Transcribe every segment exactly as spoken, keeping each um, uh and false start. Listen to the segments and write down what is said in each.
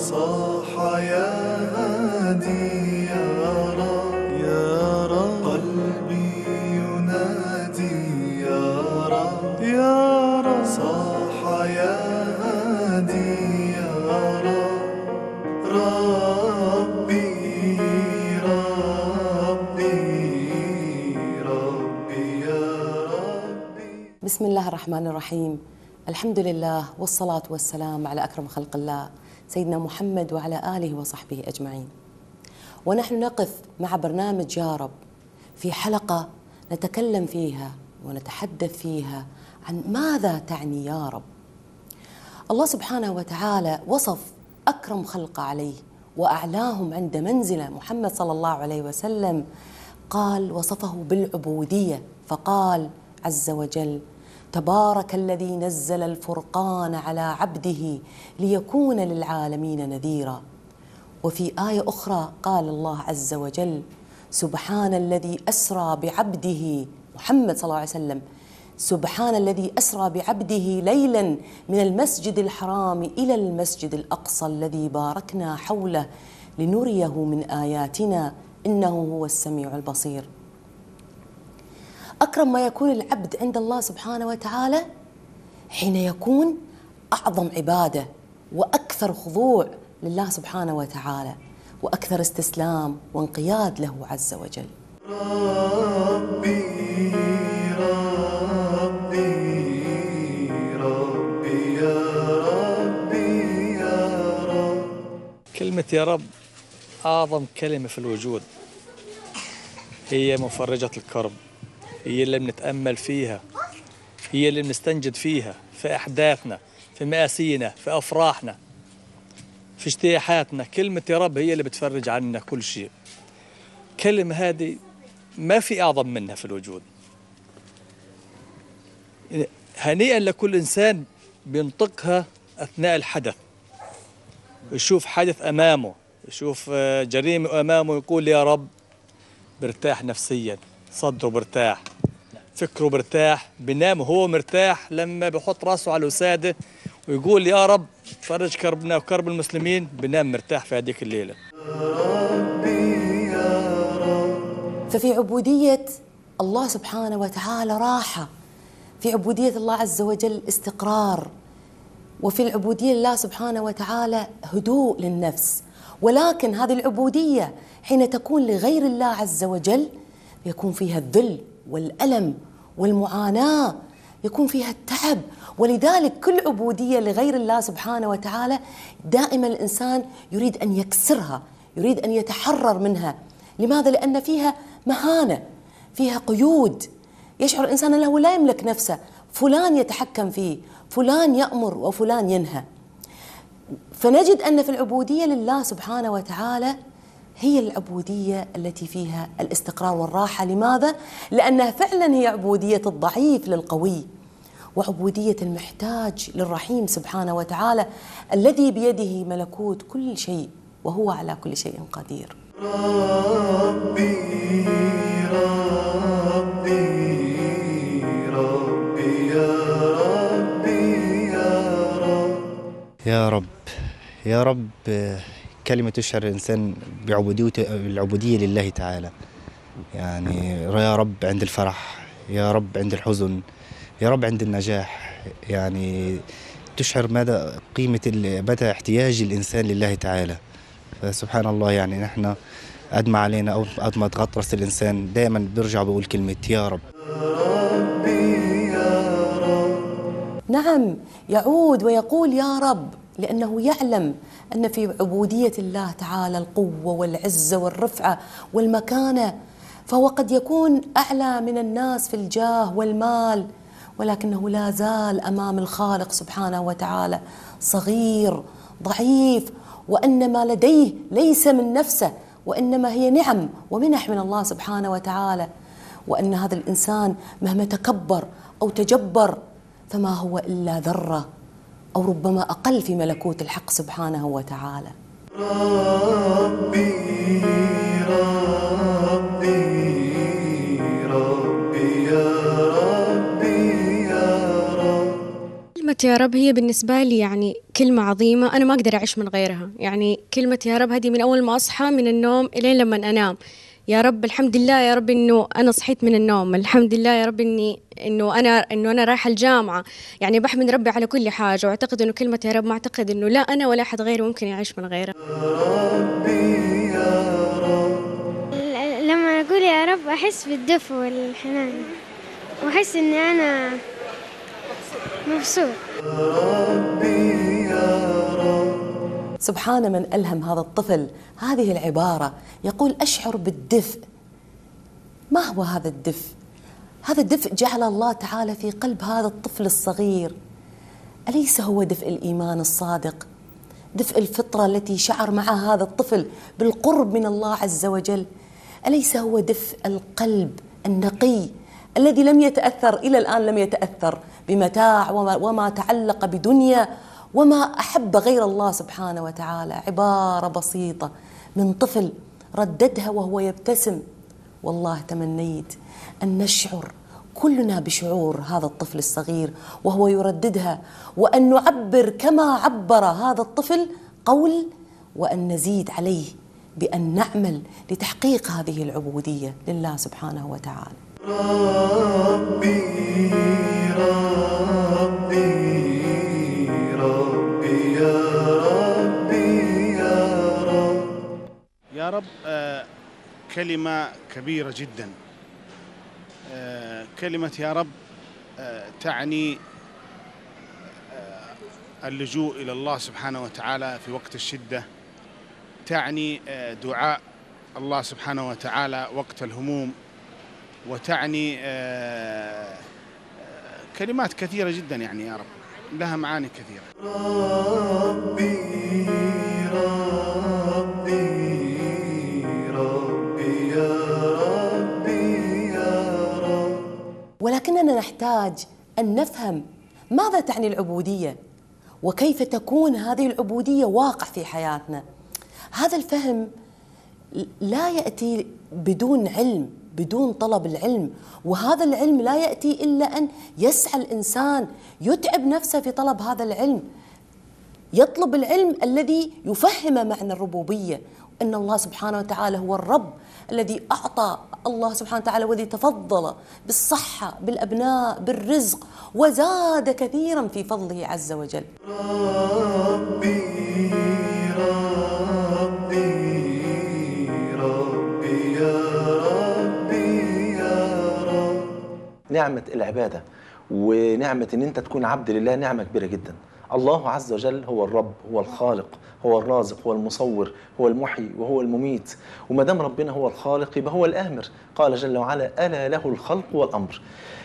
صاح يا هادي يا رب يا رب، قلبي ينادي يا رب يا رب، صاح يا هادي يا رب، ربي ربي ربي يا ربي. بسم الله الرحمن الرحيم. الحمد لله والصلاة والسلام على أكرم خلق الله سيدنا محمد وعلى آله وصحبه أجمعين. ونحن نقف مع برنامج يا رب في حلقة نتكلم فيها ونتحدث فيها عن ماذا تعني يا رب. الله سبحانه وتعالى وصف أكرم خلق عليه وأعلاهم عند منزله محمد صلى الله عليه وسلم، قال وصفه بالعبودية فقال عز وجل: تبارك الذي نزل الفرقان على عبده ليكون للعالمين نذيرا. وفي آية أخرى قال الله عز وجل: سبحان الذي أسرى بعبده محمد صلى الله عليه وسلم سبحان الذي أسرى بعبده ليلا من المسجد الحرام إلى المسجد الأقصى الذي باركنا حوله لنريه من آياتنا إنه هو السميع البصير. أكرم ما يكون العبد عند الله سبحانه وتعالى حين يكون أعظم عبادة وأكثر خضوع لله سبحانه وتعالى وأكثر استسلام وانقياد له عز وجل. ربي ربي ربي يا ربي يا رب. كلمة يا رب أعظم كلمة في الوجود، هي مفرجة الكرب، هي اللي بنتأمل فيها، هي اللي بنستنجد فيها في أحداثنا، في مآسينا، في أفراحنا، في اجتياحاتنا. كلمة يا رب هي اللي بتفرج عنا كل شيء. كلمة هذه ما في أعظم منها في الوجود. هنيئا لكل إنسان بينطقها أثناء الحدث، يشوف حدث أمامه، يشوف جريمة أمامه، يقول يا رب، برتاح نفسيا، صدره برتاح، فكره برتاح، بينام وهو مرتاح لما بيحط راسه على الوسادة ويقول يا رب فرج كربنا وكرب المسلمين، بينام مرتاح في هذيك الليلة. ففي عبودية الله سبحانه وتعالى راحة، في عبودية الله عز وجل استقرار، وفي العبودية لله سبحانه وتعالى هدوء للنفس. ولكن هذه العبودية حين تكون لغير الله عز وجل يكون فيها الذل والألم والمعاناة، يكون فيها التعب. ولذلك كل عبودية لغير الله سبحانه وتعالى دائما الإنسان يريد أن يكسرها، يريد أن يتحرر منها. لماذا؟ لأن فيها مهانة، فيها قيود، يشعر الإنسان أنه لا يملك نفسه، فلان يتحكم فيه، فلان يأمر وفلان ينهى. فنجد أن في العبودية لله سبحانه وتعالى هي العبودية التي فيها الاستقرار والراحة. لماذا؟ لأنها فعلا هي عبودية الضعيف للقوي، وعبودية المحتاج للرحيم سبحانه وتعالى الذي بيده ملكوت كل شيء وهو على كل شيء قدير. ربي ربي ربي يا ربي يا رب. يا رب يا رب كلمة تشعر الإنسان بعبوديته، العبودية لله تعالى. يعني يا رب عند الفرح، يا رب عند الحزن، يا رب عند النجاح. يعني تشعر مدى قيمة مدى احتياج الإنسان لله تعالى. فسبحان الله، يعني نحن قد ما علينا أو قد ما تغطرس الإنسان دائما بيرجع بيقول كلمة يا رب. نعم، يعود ويقول يا رب لأنه يعلم أن في عبودية الله تعالى القوة والعزة والرفعة والمكانة، فهو قد يكون أعلى من الناس في الجاه والمال، ولكنه لا زال أمام الخالق سبحانه وتعالى صغير ضعيف، وأن ما لديه ليس من نفسه وإنما هي نعم ومنح من الله سبحانه وتعالى، وأن هذا الإنسان مهما تكبر أو تجبر فما هو إلا ذرة أو ربما أقل في ملكوت الحق سبحانه وتعالى. ربي ربي ربي يا ربي يا رب. كلمة يا رب هي بالنسبة لي يعني كلمة عظيمة، أنا ما أقدر أعيش من غيرها. يعني كلمة يا رب هذه من أول ما أصحى من النوم إلين لما أنام. يا رب الحمد لله يا رب إنه أنا صحيت من النوم، الحمد لله يا رب إني إنه أنا إنه أنا رايحة الجامعة. يعني بحمد ربي على كل حاجة، وأعتقد إنه كلمة يا رب ما أعتقد إنه لا أنا ولا أحد غيري ممكن يعيش من غيرها. لما أقول يا رب أحس بالدفء والحنان، وأحس إني أنا مبسوط. سبحان من ألهم هذا الطفل هذه العبارة، يقول أشعر بالدفء. ما هو هذا الدفء؟ هذا الدفء جعل الله تعالى في قلب هذا الطفل الصغير. أليس هو دفء الإيمان الصادق؟ دفء الفطرة التي شعر معها هذا الطفل بالقرب من الله عز وجل؟ أليس هو دفء القلب النقي الذي لم يتأثر إلى الآن، لم يتأثر بمتاع وما, وما تعلق بدنيا وما أحب غير الله سبحانه وتعالى؟ عبارة بسيطة من طفل رددها وهو يبتسم. والله تمنيت أن نشعر كلنا بشعور هذا الطفل الصغير وهو يرددها، وأن نعبر كما عبر هذا الطفل قول، وأن نزيد عليه بأن نعمل لتحقيق هذه العبودية لله سبحانه وتعالى. ربي ربي ربي يا ربي يا رب. يا رب آه كلمة كبيرة جدا. آه كلمة يا رب آه تعني آه اللجوء إلى الله سبحانه وتعالى في وقت الشدة، تعني آه دعاء الله سبحانه وتعالى وقت الهموم، وتعني آه كلمات كثيرة جدا يعني يا رب لها معاني كثيرة. ربي ربي ربي يا ربي يا رب. ولكننا نحتاج أن نفهم ماذا تعني العبودية، وكيف تكون هذه العبودية واقع في حياتنا. هذا الفهم لا يأتي بدون علم، بدون طلب العلم، وهذا العلم لا يأتي إلا أن يسعى الإنسان، يتعب نفسه في طلب هذا العلم، يطلب العلم الذي يفهم معنى الربوبية، أن الله سبحانه وتعالى هو الرب الذي أعطى، الله سبحانه وتعالى والذي تفضل بالصحة، بالأبناء، بالرزق، وزاد كثيرا في فضله عز وجل. ربي ربي ربي يا ربي يا رب. نعمة العبادة ونعمة ان انت تكون عبد لله نعمة كبيرة جدا. الله عز وجل هو الرب، هو الخالق، هو الرازق، هو المصور، هو المحيي وهو المميت. وما دام ربنا هو الخالق يبقى هو الآمر. قال جل وعلا ألا له الخلق والأمر.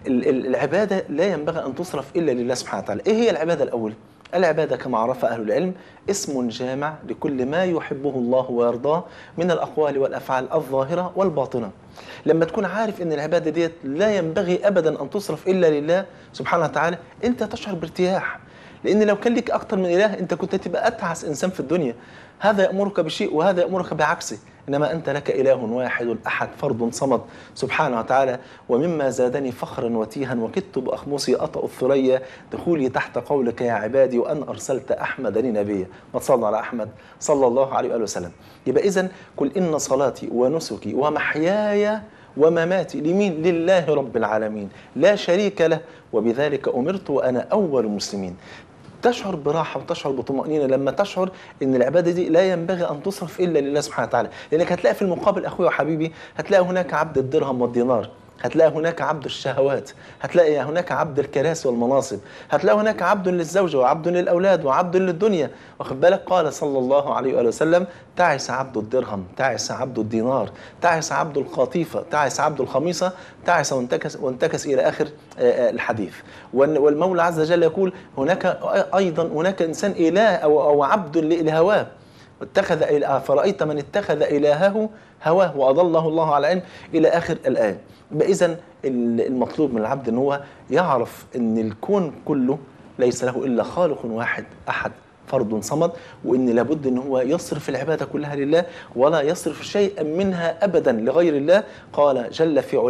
العبادة لا ينبغي أن تصرف إلا لله سبحانه وتعالى. إيه هي العبادة الأول؟ العبادة كما عرف أهل العلم اسم جامع لكل ما يحبه الله ويرضاه من الأقوال والأفعال الظاهرة والباطنة. لما تكون عارف أن العبادة ديت لا ينبغي أبدا أن تصرف إلا لله سبحانه وتعالى، أنت تشعر بارتياح. لأن لو كان لك أكتر من إله أنت كنت تبقى أتعس إنسان في الدنيا. هذا يأمرك بشيء وهذا يأمرك بعكسه، إنما أنت لك إله واحد أحد فرد صمد سبحانه وتعالى. ومما زادني فخرا وتيها وكدت بأخمصي أطأ الثريا دخولي تحت قولك يا عبادي وأن أرسلت أحمد لنبيا. ما تصلى على أحمد صلى الله عليه وآله وسلم. يبقى إذن قل إن صلاتي ونسكي ومحياي ومماتي لمين؟ لله رب العالمين لا شريك له وبذلك أمرت وأنا أول المسلمين. تشعر براحة وتشعر بطمأنينة لما تشعر ان العبادة دي لا ينبغي ان تصرف الا لله سبحانه وتعالى. لانك هتلاقي في المقابل اخويا وحبيبي، هتلاقي هناك عبد الدرهم والدينار، هتلاقي هناك عبد الشهوات، هتلاقي هناك عبد الكراسي والمناصب، هتلاقي هناك عبد للزوجة وعبد للأولاد وعبد للدنيا. واخد بالك؟ قال صلى الله عليه وآله وسلم تعس عبد الدرهم، تعس عبد الدينار، تعس عبد القطيفة، تعس عبد الخميصة، تعس وانتكس, وانتكس إلى آخر الحديث. والمولى عز وجل يقول هناك أيضا هناك إنسان إله أو, أو عبد لهواه اتخذ إله، فرأيت من اتخذ إلهه هواه وأضله الله على علم إلى آخر الآية. إذن المطلوب من العبد أن هو يعرف أن الكون كله ليس له إلا خالق واحد أحد فرد صمد، وأن لابد أن هو يصرف العبادة كلها لله ولا يصرف شيئا منها أبدا لغير الله. قال جل في علاه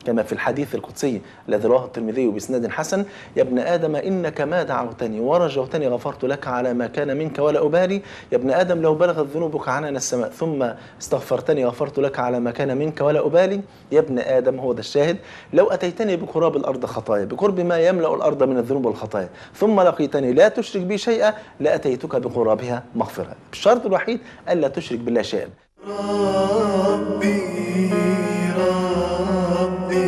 كما في الحديث القدسي الذي رواه الترمذي بإسناد حسن: يا ابن آدم إنك ما دعوتني ورجوتني غفرت لك على ما كان منك ولا أبالي. يا ابن آدم لو بلغت ذنوبك عنان السماء ثم استغفرتني غفرت لك على ما كان منك ولا أبالي. يا ابن آدم، هو ده الشاهد، لو أتيتني بقراب الأرض خطايا، بقرب ما يملأ الأرض من الذنوب والخطايا، ثم لقيتني لا تشرك بي شيئا لأتيتك بقرابها مغفرة. الشرط الوحيد ألا تشرك بالله شيئا. ربي ربي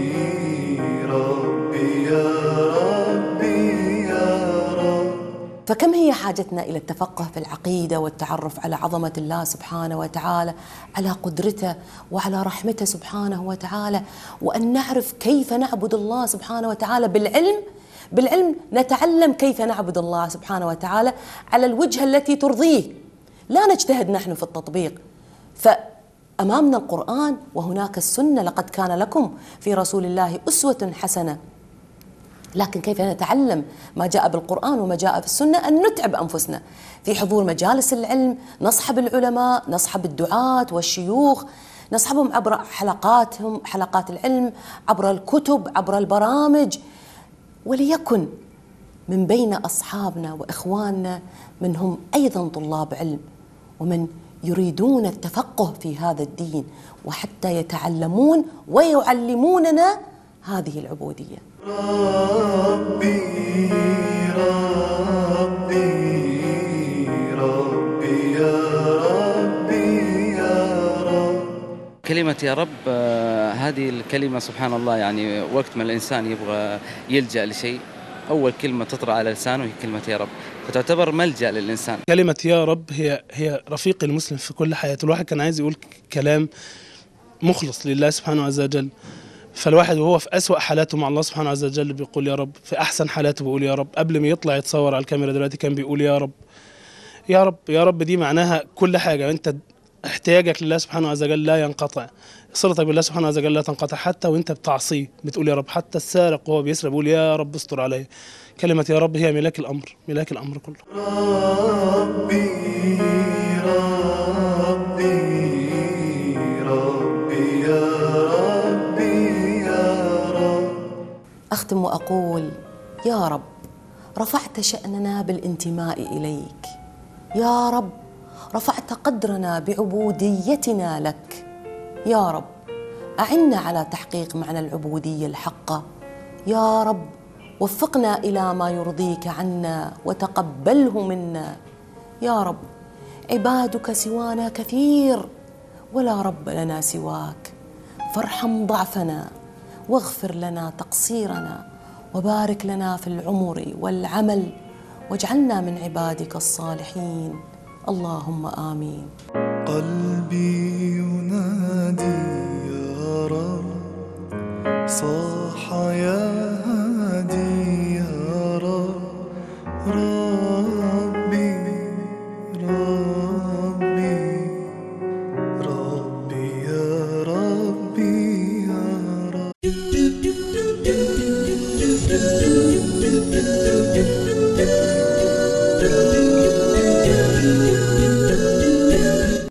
ربي يا ربي يا رب. فكم هي حاجتنا إلى التفقه في العقيدة والتعرف على عظمة الله سبحانه وتعالى، على قدرته وعلى رحمته سبحانه وتعالى، وأن نعرف كيف نعبد الله سبحانه وتعالى بالعلم. بالعلم نتعلم كيف نعبد الله سبحانه وتعالى على الوجهة التي ترضيه، لا نجتهد نحن في التطبيق. فأمامنا القرآن وهناك السنة، لقد كان لكم في رسول الله أسوة حسنة. لكن كيف نتعلم ما جاء بالقرآن وما جاء في السنة؟ أن نتعب أنفسنا في حضور مجالس العلم، نصحب العلماء، نصحب الدعاة والشيوخ، نصحبهم عبر حلقاتهم، حلقات العلم، عبر الكتب، عبر البرامج. وليكن من بين أصحابنا وإخواننا من هم أيضا طلاب علم ومن يريدون التفقه في هذا الدين، وحتى يتعلمون ويعلموننا هذه العبودية. ربي ربي ربي يا ربي يا رب. كلمة يا رب، آه، هذه الكلمة سبحان الله، يعني وقت ما الإنسان يبغى يلجأ لشيء أول كلمة تطرأ على لسانه هي كلمة يا رب، فتعتبر ملجأ للإنسان. كلمة يا رب هي هي رفيق المسلم في كل حياته. الواحد كان عايز يقول كلام مخلص لله سبحانه عز وجل، فالواحد وهو في أسوأ حالاته مع الله سبحانه عز وجل بيقول يا رب، في أحسن حالاته بيقول يا رب. قبل ما يطلع يتصور على الكاميرا دلوقتي كان بيقول يا رب يا رب يا رب. دي معناها كل حاجة، أنت احتياجك لله سبحانه عز وجل لا ينقطع، صلتك بالله سبحانه عز وجل لا تنقطع، حتى وانت بتعصيه بتقول يا رب. حتى السارق وهو بيسرق بيقول يا رب استر عليه. كلمة يا رب هي ملاك الأمر، ملاك الأمر كله. ربي ربي ربي يا ربي يا رب. أختم وأقول يا رب رفعت شأننا بالانتماء إليك، يا رب رفعت قدرنا بعبوديتنا لك، يا رب أعنا على تحقيق معنى العبودية الحقة، يا رب وفقنا إلى ما يرضيك عنا وتقبله منا، يا رب عبادك سوانا كثير ولا رب لنا سواك، فارحم ضعفنا واغفر لنا تقصيرنا وبارك لنا في العمر والعمل واجعلنا من عبادك الصالحين، اللهم آمين. قلبي ينادي يا رب، صاح يا